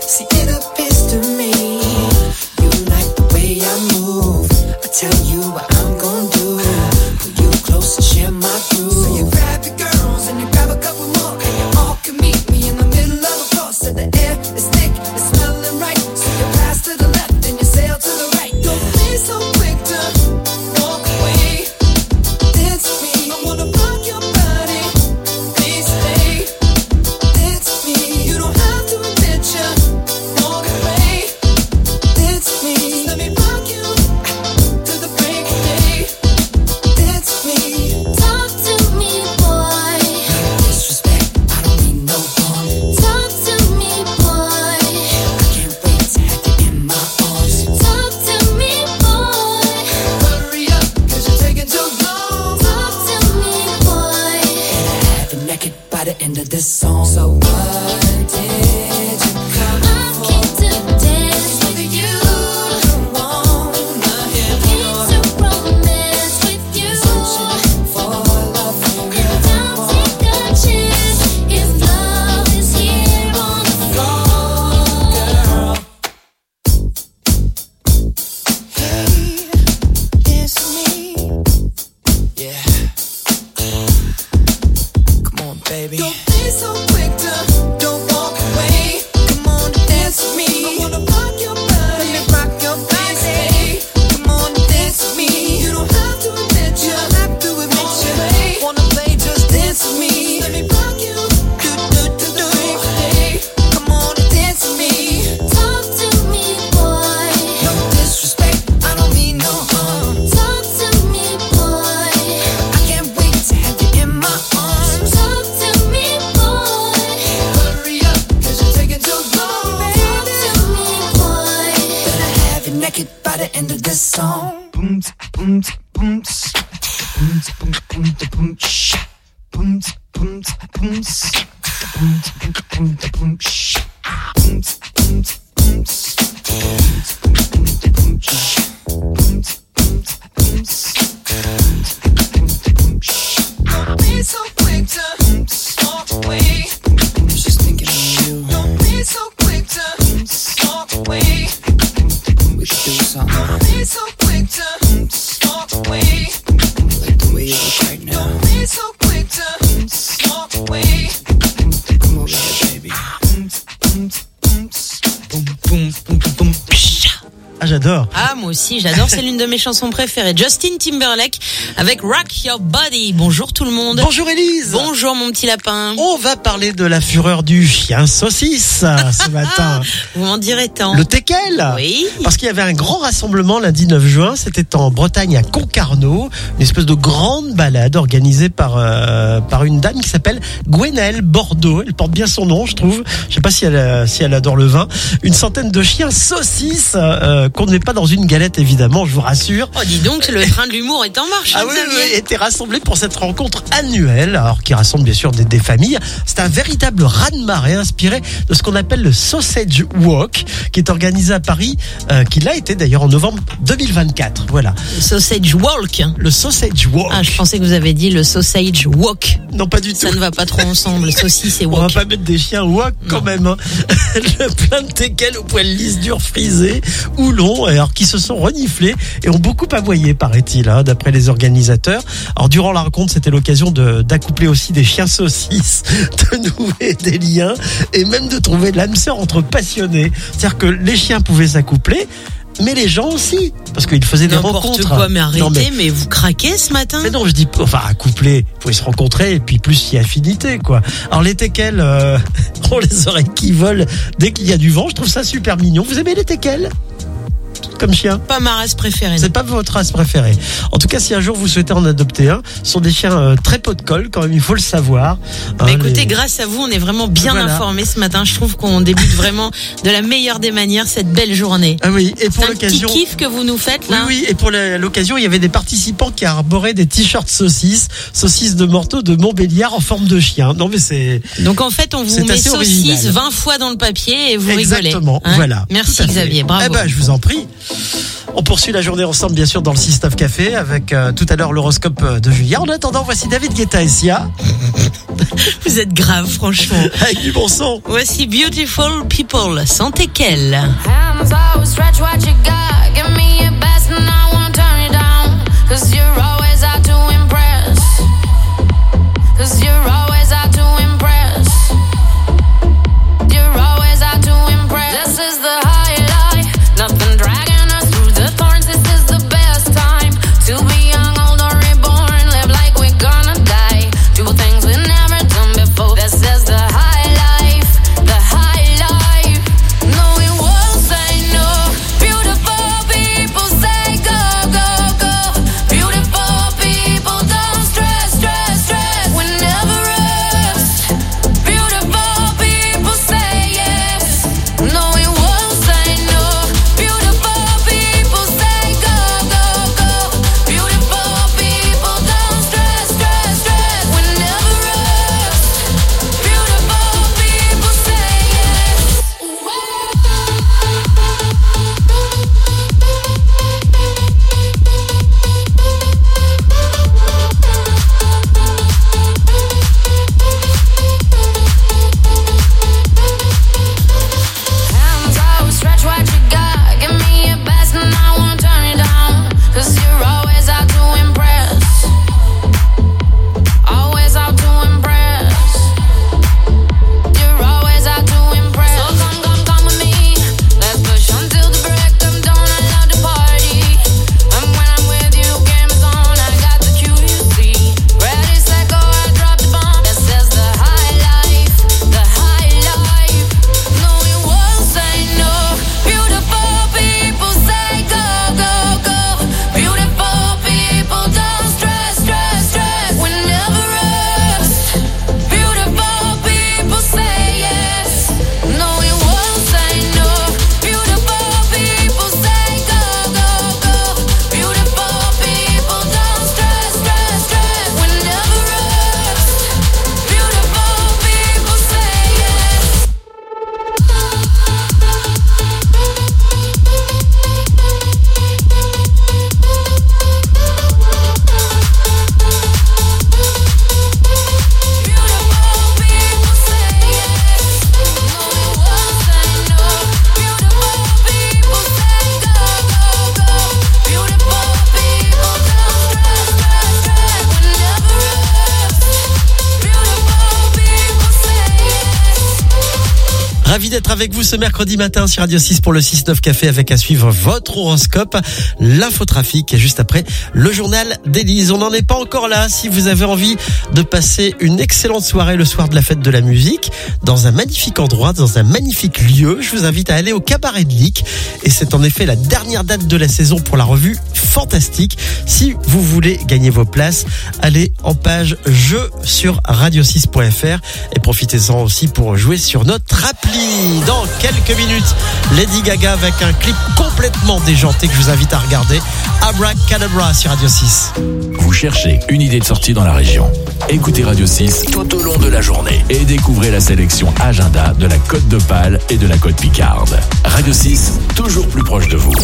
T: See, it appears to me you like the way I move. I tell you what I'm gonna do. Pull you close and share my groove. So you grab your girls and you grab a couple more, and you all can meet me in the middle of the floor. So the air is thick, it's smelling right. So you pass to the left and you sail to the right. Don't be so quick to walk away. Dance with me, I wanna rock your body. Please stay. Dance with me, you don't have to admit you walk away. Dance with me, let me rock you to the break of day. Dance with me.
D: Talk to me, boy.
T: Disrespect, I don't mean no harm.
D: Talk to me, boy.
T: I can't wait to have you in my arms.
D: Talk to me, boy.
T: Hurry up, cause you're taking too long.
D: Talk to me, boy.
T: Have you naked by the end of this song. So what did you come
D: I
T: for?
D: came to dance with you.
T: Don't wanna hear
D: Came
T: more.
D: to romance with you.
T: Searching for love from you.
D: And I'll take a chance if love is here on the floor.
T: Girl. Hey, it's me. Yeah. Come on, baby. Don't be so quick to don't walk away. Come on, dance with me. I wanna rock your body. Let me rock your body. Come on, dance with me. You don't have to admit you. Don't have to admit you. Wanna play? Just dance with me. Let me rock you. Do do do do. Hey, come on and dance with me.
D: Talk to me, boy.
T: No disrespect, I don't mean no harm.
D: Talk to me, boy.
T: I can't wait to have you in my arms.
D: Talk to me, boy.
T: Hurry up, cause you're taking too long.
D: Talk to me, boy.
T: Better have you naked by the end of this song. Boom, boom, boom, boom, boom, boom, boom, boom, shh. Boom, boom, boom, boom, boom, boom, boom, shh. Boom, boom, boom, boom, shh. Boom, boom, boom, boom, shh. Don't be so quick to walk away. I was just thinking of you. Don't be so quick to walk away. We should do something. Don't be so quick to walk away. Like the way you look right now. Don't be so quick to walk away. Come over here, baby. Boom, boom, boom, boom, boom, psh.
A: Ah, j'adore.
G: Ah, moi aussi, j'adore. C'est l'une de mes chansons préférées. Justin Timberlake avec Rock Your Body. Bonjour tout le monde.
A: Bonjour Élise.
G: Bonjour mon petit lapin.
A: On va parler de la fureur du chien saucisse ce matin.
G: Vous m'en direz tant.
A: Le teckel.
G: Oui.
A: Parce qu'il y avait un grand rassemblement lundi neuf juin. C'était en Bretagne à Concarneau. Une espèce de grande balade organisée par, euh, par une dame qui s'appelle Gwenaëlle Bordeaux. Elle porte bien son nom, je trouve. Je sais pas si elle, euh, si elle adore le vin. Une centaine de chiens saucisses, euh, qu'on ne met pas dans une galette, évidemment, je vous rassure.
G: Oh, dis donc, le train de l'humour est en marche.
A: Ah
G: hein,
A: oui,
G: Xavier.
A: oui, étaient rassemblés pour cette rencontre annuelle, alors qui rassemble bien sûr des, des familles. C'est un véritable raz-de-marée inspiré de ce qu'on appelle le Sausage Walk, qui est organisé à Paris, euh, qui l'a été d'ailleurs en novembre deux mille vingt-quatre. Voilà.
G: Le Sausage Walk.
A: Le Sausage Walk.
G: Ah, je pensais que vous avez dit le Sausage Walk.
A: Non, pas du tout.
G: Ça ne va pas trop ensemble, saucisse et
A: On
G: walk.
A: va pas mettre des chiens walk quand même. Hein. Le plein de teckels aux poils lisses, durs, frisés ou longs, alors qui se sont reniflés et ont beaucoup aboyé, paraît-il, hein, d'après les organisateurs. Alors durant la rencontre, c'était l'occasion de d'accoupler aussi des chiens saucisses, de nouer des liens et même de trouver de l'âme sœur entre passionnés. C'est-à-dire que les chiens pouvaient s'accoupler, mais les gens aussi, parce qu'ils faisaient des
G: N'importe
A: rencontres.
G: quoi, mais arrêtez,
A: Non, mais,
G: mais vous craquez ce matin.
A: mais non, je dis, enfin, accoupler, vous pouvez se rencontrer et puis plus il y a affinité, quoi. Alors les teckels, euh, ont les oreilles qui volent dès qu'il y a du vent. Je trouve ça super mignon. Vous aimez les teckels comme chien?
G: Pas ma race préférée.
A: C'est pas votre race préférée. En tout cas, si un jour vous souhaitez en adopter un, ce sont des chiens euh, très pot de colle, quand même, il faut le savoir.
G: Bah
A: Hein,
G: écoutez,
A: les-
G: grâce à vous, on est vraiment bien
A: Voilà.
G: informés ce matin. Je trouve qu'on débute vraiment de la meilleure des manières cette belle journée.
A: Ah oui, et pour
G: C'est un petit
A: l'occasion.
G: kiff que vous nous faites
A: Oui,
G: là.
A: oui, et pour la- l'occasion, il y avait des participants qui arboraient des t-shirts saucisses, saucisses de Morteau de Montbéliard en forme de chien. Non, mais c'est.
G: Donc en fait, on vous
A: C'est
G: met
A: assez
G: saucisse
A: original.
G: vingt fois dans le papier et vous rigolez.
A: Exactement,
G: Hein.
A: voilà.
G: Merci
A: Tout à fait.
G: Xavier, bravo.
A: Eh ben, je vous en prie. On poursuit la journée ensemble, bien sûr, dans le six neuf Café avec euh, tout à l'heure l'horoscope de Julia. En attendant, voici David Guetta et Sia.
G: Vous êtes grave, franchement.
A: Avec du bon son.
G: Voici Beautiful People, Santé Quel.
D: Hands out, stretch what you got. Give me your best and I won't turn you down. Cause you're always out to impress. Cause you're always out to impress. You're always out to impress. This is the highlight. Nothing dragging us through the thorns. This is the best time to be young, old or reborn. Live like we're gonna die. Do things we've never done before. This is the high life. The high life. No, we won't say no. Beautiful people say go, go, go. Beautiful people don't stress, stress, stress. We never rest. Beautiful people say yes. No, we won't say no. Beautiful people say go, go, go. Beautiful people don't stress, stress, stress. We never rest. Beautiful people say yes. Hands out, stretch what you got. Give me your best and I won't turn you down. Cause you're always out to impress. Always out to impress. You're always out to impress. So come, come, come with me. Let's push until the break of dawn. I love to party. And when I'm with you, game is on. I got the Q, you see. Ready, set, go, I drop the bomb. This is the high life. The high life. No, we won't say no. Beautiful people say go, go, go. Beautiful people don't stress, stress, stress. We never rest. Beautiful people say yes. No, we won't say no. Beautiful people say go, go, go. Beautiful people don't stress, stress, stress. We never rest. Beautiful people say yes.
A: Ravi d'être avec vous ce mercredi matin sur Radio six pour le six neuf Café avec à suivre votre horoscope, l'infotrafic et juste après le journal d'Élise. On n'en est pas encore là. Si vous avez envie de passer une excellente soirée le soir de la fête de la musique dans un magnifique endroit, dans un magnifique lieu, je vous invite à aller au Cabaret de Lick et c'est en effet la dernière date de la saison pour la revue Fantastique. Si vous voulez gagner vos places, allez en page jeu sur radio six point f r et profitez-en aussi pour jouer sur notre appli. Dans quelques minutes, Lady Gaga avec un clip complètement déjanté que je vous invite à regarder. Abracadabra sur Radio six.
E: Vous cherchez une idée de sortie dans la région? Écoutez Radio six tout au long de la journée et découvrez la sélection agenda de la Côte d'Opale et de la Côte Picarde. Radio six, toujours plus proche de vous.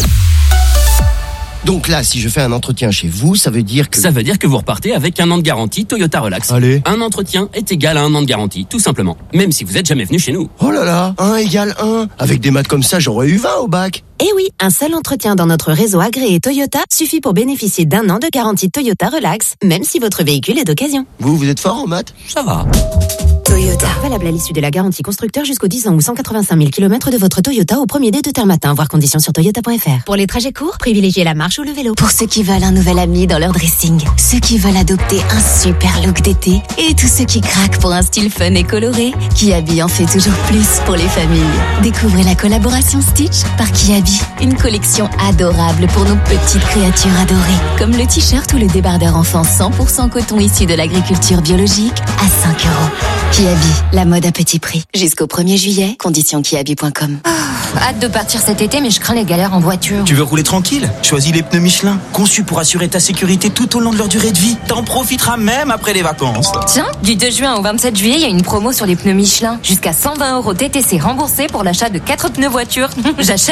C: Donc là, si je fais un entretien chez vous, ça veut dire que...
V: Ça veut dire que vous repartez avec un an de garantie Toyota Relax.
C: Allez.
V: Un entretien est égal à un an de garantie, tout simplement. Même si vous êtes jamais venu chez nous.
C: Oh là là, un égale un. Avec des maths comme ça, j'aurais eu vingt au bac.
W: Eh oui, un seul entretien dans notre réseau agréé Toyota suffit pour bénéficier d'un an de garantie Toyota Relax, même si votre véhicule est d'occasion.
C: Vous, vous êtes fort en maths?
V: Ça va.
W: Toyota. Valable à l'issue de la garantie constructeur jusqu'au dix ans ou cent quatre-vingt-cinq mille kilomètres de votre Toyota au premier dé de terre matin. Voir conditions sur toyota point f r. Pour les trajets courts, privilégiez la marche ou le vélo.
N: Pour ceux qui veulent un nouvel ami dans leur dressing, ceux qui veulent adopter un super look d'été et tous ceux qui craquent pour un style fun et coloré, Kiabi en fait toujours plus pour les familles. Découvrez la collaboration Stitch par Kiabi, une collection adorable pour nos petites créatures adorées, comme le t-shirt ou le débardeur enfant cent pour cent coton issu de l'agriculture biologique à cinq euros. Kiabi, la mode à petit prix. Jusqu'au premier juillet, conditions kiabi point com.
X: Oh, hâte de partir cet été, mais je crains les galères en voiture.
Y: Tu veux rouler tranquille? Choisis les pneus Michelin, conçus pour assurer ta sécurité tout au long de leur durée de vie. T'en profiteras même après les vacances.
X: Tiens, du deux juin au vingt-sept juillet, il y a une promo sur les pneus Michelin. Jusqu'à cent vingt euros T T C remboursés pour l'achat de quatre pneus voiture. J'achète?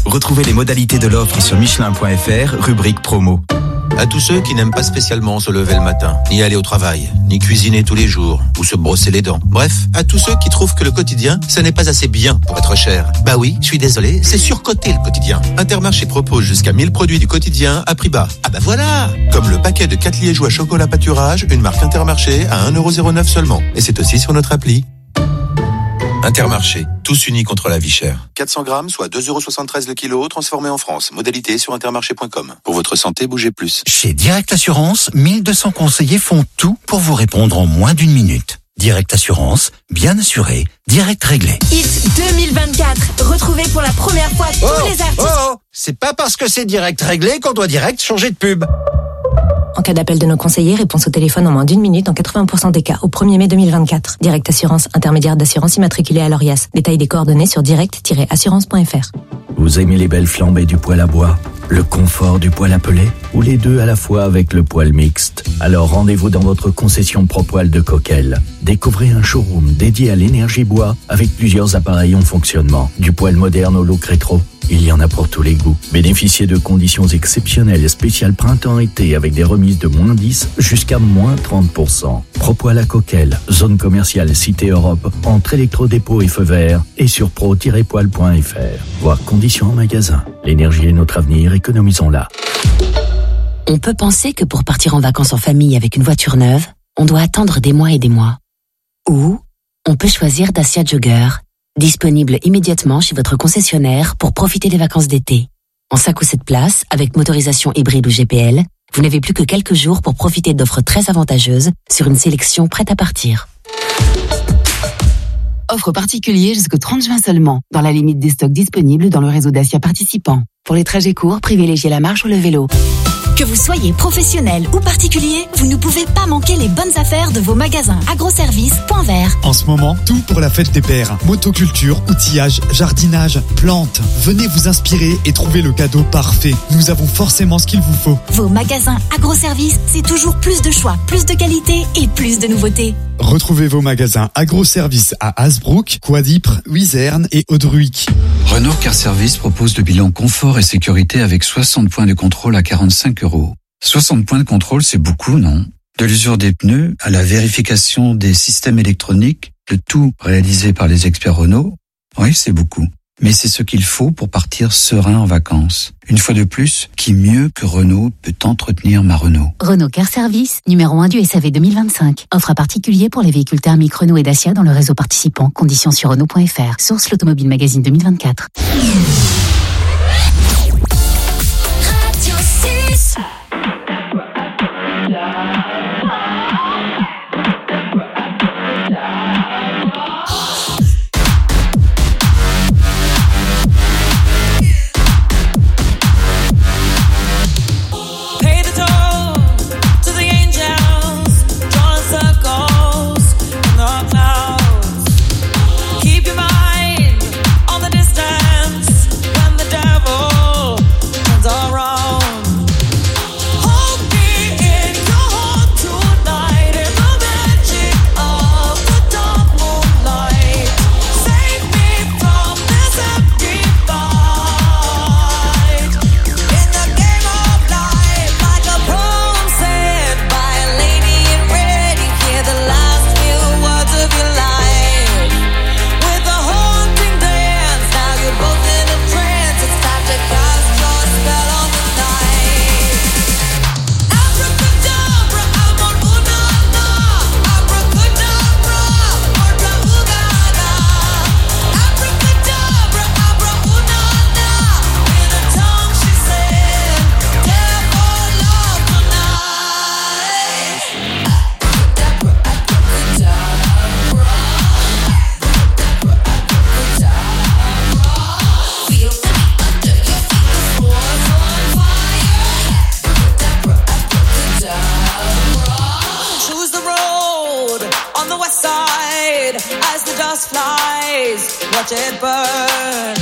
Y: Retrouvez les modalités de l'offre sur michelin point f r, rubrique promo.
S: À tous ceux qui n'aiment pas spécialement se lever le matin, ni aller au travail, ni cuisiner tous les jours, ou se brosser les dents. Bref, à tous ceux qui trouvent que le quotidien, ça n'est pas assez bien pour être cher. Bah oui, je suis désolé, c'est surcoté le quotidien. Intermarché propose jusqu'à mille produits du quotidien à prix bas. Ah bah voilà! Comme le paquet de quatre liégeois chocolat pâturage, une marque Intermarché à un euro zéro neuf seulement. Et c'est aussi sur notre appli. Intermarché, tous unis contre la vie chère. quatre cents grammes, soit deux euros soixante-treize le kilo, transformé en France. Modalité sur intermarché point com. Pour votre santé, bougez plus.
F: Chez Direct Assurance, mille deux cents conseillers font tout pour vous répondre en moins d'une minute. Direct Assurance, bien assuré, direct réglé.
H: Hit deux mille vingt-quatre, retrouvez pour la première fois tous
F: Oh,
H: les artistes.
F: oh, oh, c'est pas parce que c'est direct réglé qu'on doit direct changer de pub.
X: En cas d'appel de nos conseillers, réponse au téléphone en moins d'une minute dans quatre-vingts pour cent des cas au premier mai deux mille vingt-quatre. Direct Assurance, intermédiaire d'assurance immatriculée à l'Orias. Détail des coordonnées sur direct tiret assurance point f r.
E: Vous aimez les belles flambées du poêle à bois, le confort du poêle à peler, ou les deux à la fois avec le poêle mixte? Alors rendez-vous dans votre concession Propoil de Coquel. Découvrez un showroom dédié à l'énergie bois avec plusieurs appareils en fonctionnement. Du poêle moderne au look rétro, il y en a pour tous les goûts. Bénéficiez de conditions exceptionnelles et spéciales printemps-été avec des remises de moins dix jusqu'à moins trente pour cent. Propoil à Coquel, zone commerciale Cité Europe, entre électrodépôt et feu vert et sur pro tiret poil point f r. Voir conditions en magasin. L'énergie est notre avenir, économisons-la.
W: On peut penser que pour partir en vacances en famille avec une voiture neuve, on doit attendre des mois et des mois. Ou on peut choisir Dacia Jogger, disponible immédiatement chez votre concessionnaire pour profiter des vacances d'été. En cinq ou sept places, avec motorisation hybride ou G P L, vous n'avez plus que quelques jours pour profiter d'offres très avantageuses sur une sélection prête à partir.
N: Offre particulier jusqu'au trente juin seulement, dans la limite des stocks disponibles dans le réseau Dacia participant. Pour les trajets courts, privilégiez la marche ou le vélo.
I: Que vous soyez professionnel ou particulier, vous ne pouvez pas manquer les bonnes affaires de vos magasins agroservice Point Vert.
K: En ce moment, tout pour la fête des pères. Motoculture, outillage, jardinage, plantes. Venez vous inspirer et trouver le cadeau parfait. Nous avons forcément ce qu'il vous faut.
I: Vos magasins agroservice, c'est toujours plus de choix, plus de qualité et plus de nouveautés.
K: Retrouvez vos magasins agroservice à Hasbrook, Quadipre, Huizerne et Audruic.
L: Renault Car Service propose le bilan confort et sécurité avec soixante points de contrôle à quarante-cinq euros. soixante points de contrôle, c'est beaucoup, non? De l'usure des pneus à la vérification des systèmes électroniques, le tout réalisé par les experts Renault. Oui, c'est beaucoup. Mais c'est ce qu'il faut pour partir serein en vacances. Une fois de plus, qui mieux que Renault peut entretenir ma Renault?
W: Renault Car Service, numéro un du S A V deux mille vingt-cinq. Offre à particulier pour les véhicules thermiques Renault et Dacia dans le réseau participant. Conditions sur Renault point f r. Source l'Automobile Magazine deux mille vingt-quatre.
D: Radio six.
Z: Watch it burn.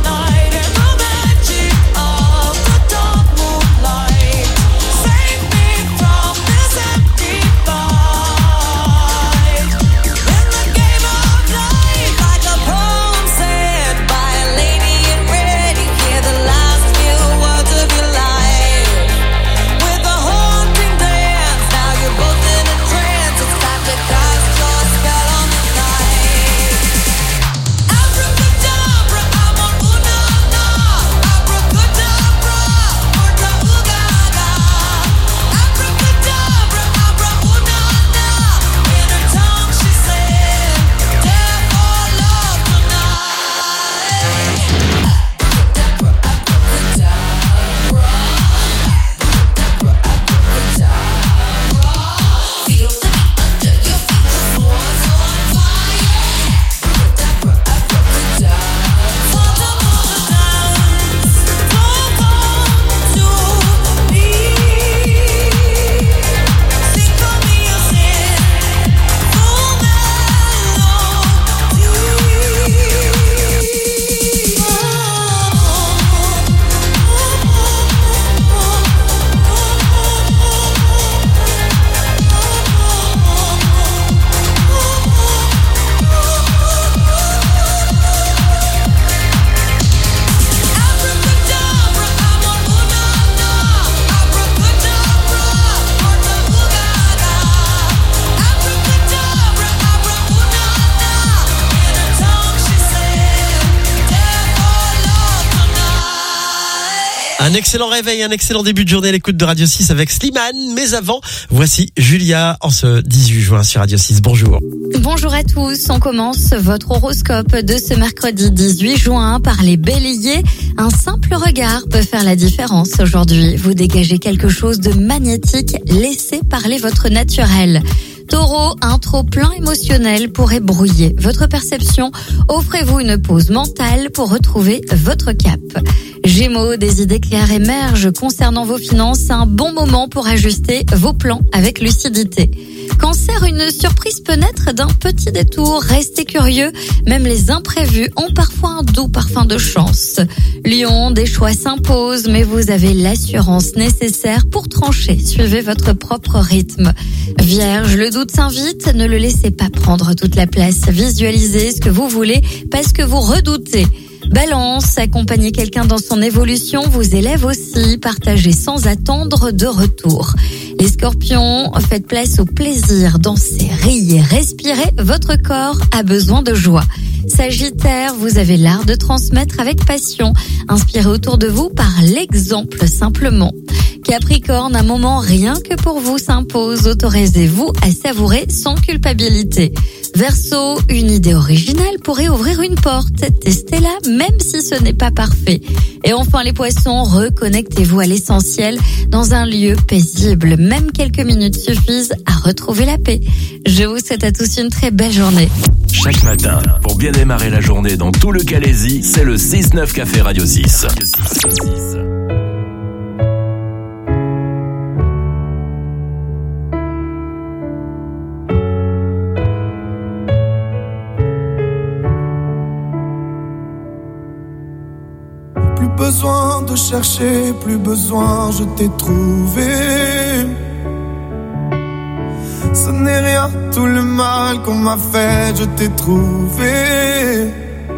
Z: Save me
A: Un excellent réveil, un excellent début de journée à l'écoute de Radio six avec Slimane. Mais avant, voici Julia en ce dix-huit juin sur Radio six. Bonjour.
J: Bonjour à tous. On commence votre horoscope de ce mercredi dix-huit juin par les béliers. Un simple regard peut faire la différence aujourd'hui. Vous dégagez quelque chose de magnétique. Laissez parler votre naturel. Taureau, un trop-plein émotionnel pourrait brouiller votre perception. Offrez-vous une pause mentale pour retrouver votre cap. Gémeaux, des idées claires émergent concernant vos finances. Un bon moment pour ajuster vos plans avec lucidité. Cancer, une surprise peut naître d'un petit détour. Restez curieux, même les imprévus ont parfois un doux parfum de chance. Lion, des choix s'imposent, mais vous avez l'assurance nécessaire pour trancher. Suivez votre propre rythme. Vierge, le doute s'invite, ne le laissez pas prendre toute la place. Visualisez ce que vous voulez parce que vous redoutez. Balance, accompagner quelqu'un dans son évolution vous élève aussi. Partagez sans attendre de retour. Les scorpions, faites place au plaisir. Dansez, riez, respirez. Votre corps a besoin de joie. Sagittaire, vous avez l'art de transmettre avec passion. Inspirez autour de vous par l'exemple simplement. Capricorne, un moment rien que pour vous s'impose. Autorisez-vous à savourer sans culpabilité. Verseau, une idée originale pourrait ouvrir une porte. Testez-la même si ce n'est pas parfait. Et enfin les poissons, reconnectez-vous à l'essentiel dans un lieu paisible. Même quelques minutes suffisent à retrouver la paix. Je vous souhaite à tous une très belle journée.
E: Chaque matin, pour bien démarrer la journée dans tout le Calaisis, c'est le six neuf Café Radio six.
T: Plus besoin de chercher, plus besoin, je t'ai trouvé. Ce n'est rien, tout le mal qu'on m'a fait, je t'ai trouvé.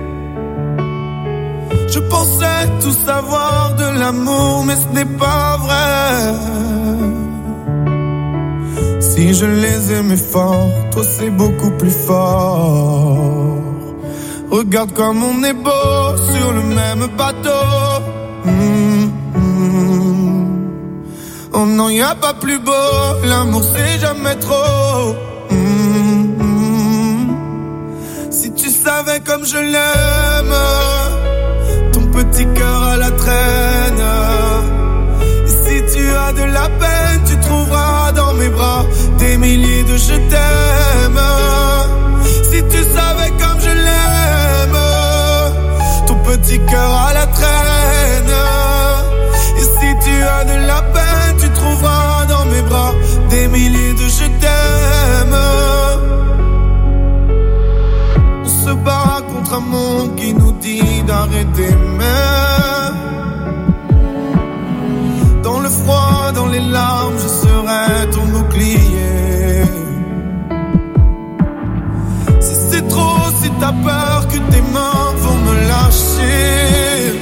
T: Je pensais tout savoir de l'amour, mais ce n'est pas vrai. Si je les aimais fort, toi c'est beaucoup plus fort. Regarde comme on est beau sur le même bateau. Mmh, mmh. Oh non, y a pas plus beau, l'amour c'est jamais trop. Mmh, mmh. Si tu savais comme je l'aime, ton petit cœur à la traîne. Et si tu as de la peine, tu trouveras dans mes bras des milliers de je t'aime. Si tu savais comme je l'aime, ton petit cœur à la traîne. Et si tu as de la peine, tu trouveras dans mes bras des milliers de je t'aime. On se bat contre un monde qui nous dit d'arrêter, mais dans le froid, dans les larmes, je serai ton bouclier. Si c'est trop, si t'as peur que tes mains vont me lâcher,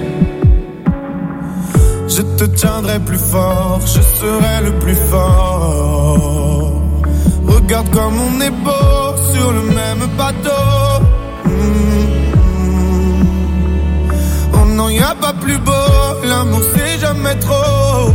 T: je te tiendrai plus fort, je serai le plus fort. Regarde comme on est beau sur le même bateau. Mmh. Oh non, y a pas plus beau, l'amour c'est jamais trop.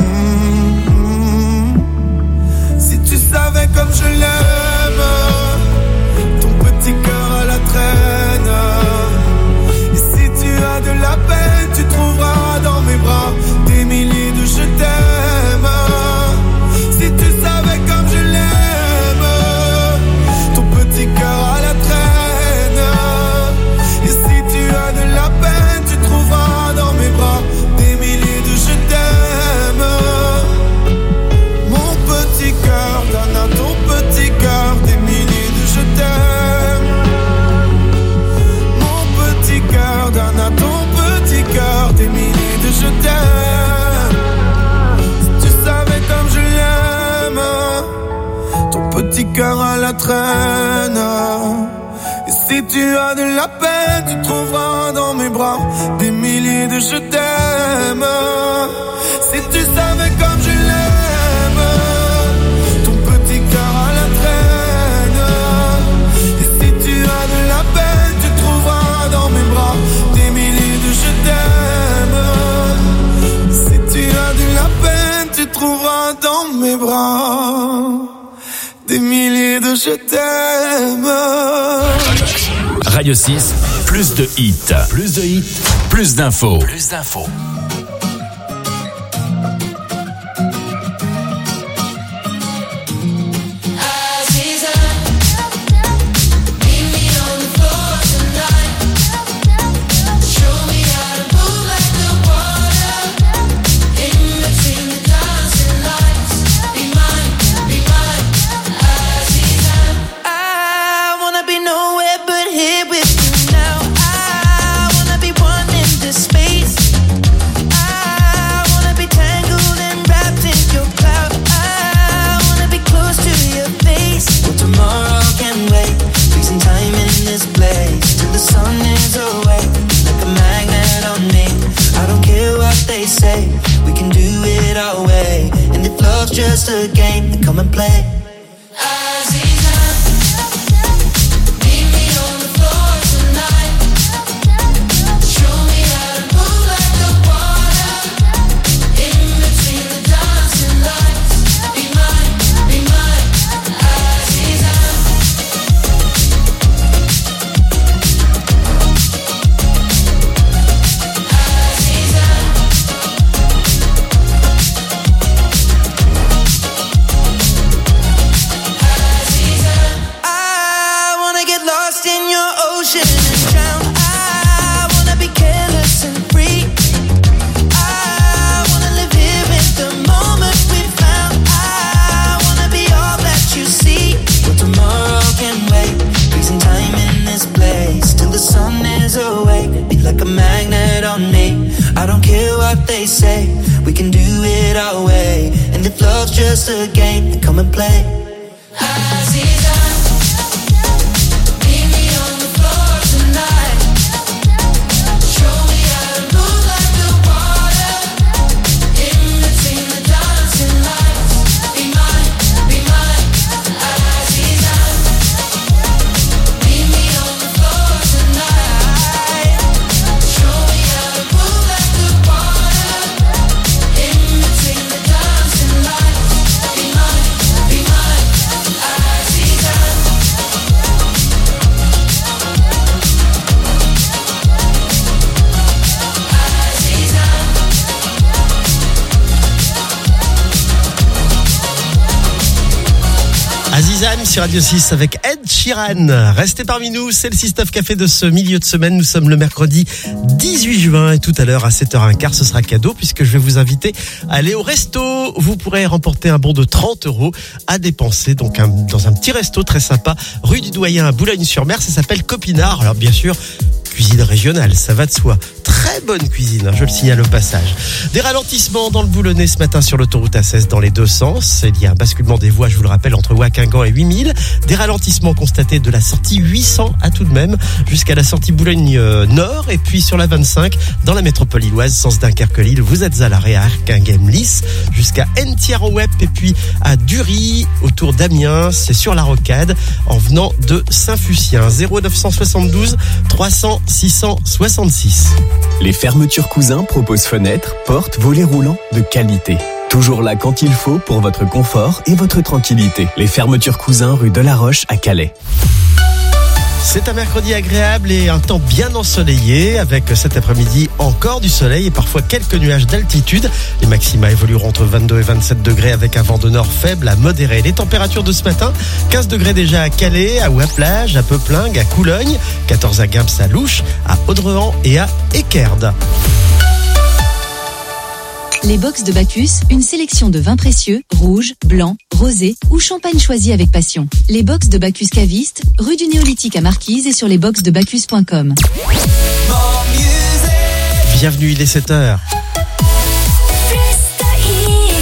T: Mmh. Si tu savais comme je l'aime, ton petit cœur à la traîne. Et si tu as de la peine, tu trouveras dans mes bras des milliers de je t'aime. Si tu savais comme je l'aime, ton petit cœur à la traîne. Et si tu as de la peine, tu trouveras dans mes bras des milliers de je t'aime. Mon petit cœur donne à ton petit cœur des milliers de je t'aime. Mon petit cœur donne à ton petit cœur des milliers de je t'aime. Si tu savais comme je l'aime, ton petit cœur à la traîne. Et si tu as de la peine, tu trouveras dans mes bras des milliers de je t'aime. Si tu savais comme je l'aime, ton petit cœur à la traîne. Et si tu as de la peine, tu trouveras dans mes bras des milliers de je t'aime. dans mes bras, des milliers de je t'aime.
E: Radio six, plus de hits. Plus de hits, plus d'infos. Plus d'infos.
Z: Just a game, come and play. They say we can do it our way, and if love's just a game, then come and play.
A: Azizam sur Radio six avec Ed Sheeran. Restez parmi nous, c'est le six neuf Café de ce milieu de semaine. Nous sommes le mercredi dix-huit juin et tout à l'heure à sept heures quinze, ce sera cadeau puisque je vais vous inviter à aller au resto. Vous pourrez remporter un bon de trente euros à dépenser donc un, dans un petit resto très sympa rue du Doyen à Boulogne-sur-Mer. Ça s'appelle Copinard. Alors bien sûr, cuisine régionale, ça va de soi. Très bonne cuisine, je le signale au passage. Des ralentissements dans le Boulonnais ce matin sur l'autoroute A seize dans les deux sens. Il y a un basculement des voies, je vous le rappelle, entre Ouaquingan et huit mille. Des ralentissements constatés de la sortie huit cents à tout de même jusqu'à la sortie Boulogne-Nord. Et puis sur la vingt-cinq, dans la métropole lilloise, sens Dunkerque-Lille, vous êtes à l'arrêt à Erquinghem-Lys jusqu'à Entière-Wep et puis à Dury, autour d'Amiens. C'est sur la rocade en venant de Saint-Fucien. zéro neuf cent soixante-douze trois cents six cent soixante-six.
M: Les fermetures Cousin proposent fenêtres, portes, volets roulants de qualité. Toujours là quand il faut pour votre confort et votre tranquillité. Les fermetures Cousin rue Delaroche à Calais.
A: C'est un mercredi agréable et un temps bien ensoleillé avec cet après-midi encore du soleil et parfois quelques nuages d'altitude. Les maxima évolueront entre vingt-deux et vingt-sept degrés avec un vent de nord faible à modéré. Les températures de ce matin, quinze degrés déjà à Calais, à Ouaplage, à Peuplingue, à Coulogne, quatorze à Gimps, à Louche, à Audrehan et à Équerde.
I: Les box de Bacchus, une sélection de vins précieux, rouges, blancs, rosés ou champagne choisi avec passion. Les box de Bacchus caviste, rue du Néolithique à Marquise et sur les box de bacchus point com.
A: Bienvenue, il est sept heures.